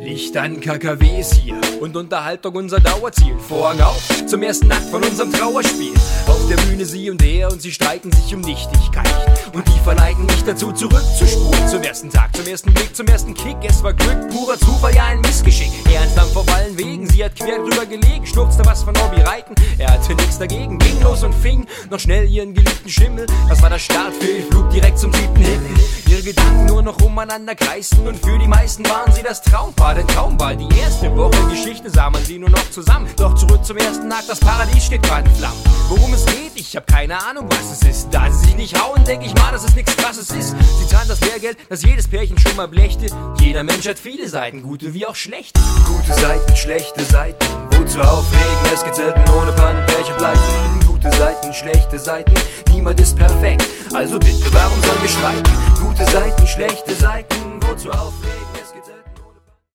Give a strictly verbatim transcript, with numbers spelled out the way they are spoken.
Licht an, K K Ws hier und Unterhaltung unser Dauerziel. Vorhang auf zum ersten Akt von unserem Trauerspiel. Auf der Bühne sie und er und sie streiten sich um Nichtigkeit. Und die verneigen mich dazu zurückzuspulen. Zum ersten Tag, zum ersten Blick, zum ersten Kick. Es war Glück, purer Zufall, ja ein Missgeschick. Er entflammt auf allen Wegen, sie hat quer drüber gelegen. Schnurzte was von Hobby reiten, er hatte nichts dagegen. Ging los und fing noch schnell ihren geliebten Schimmel. Das war der Start für ihr Flug direkt zum siebten Himmel. Ihre Gedanken nur noch umeinander kreisten. Und für die meisten waren sie das Traumpaar, denn kaum war die erste Woche Geschichte, sah man sie nur noch zusammen. Doch zurück zum ersten Akt, das Paradies steht gerade in Flammen. Worum es geht, ich hab keine Ahnung, was es ist. Da sie sich nicht hauen, denk ich mal, dass es nichts Krasses ist. Sie zahlen das Lehrgeld, das jedes Pärchen schon mal blechte. Jeder Mensch hat viele Seiten, gute wie auch schlechte. Gute Seiten, schlechte Seiten, wozu aufregen? Es geht selten ohne Pannen, Pärchen bleiben. Gute Seiten, schlechte Seiten, niemand ist perfekt. Also bitte, warum sollen wir streiten? Gute Seiten, schlechte Seiten, wozu aufregen?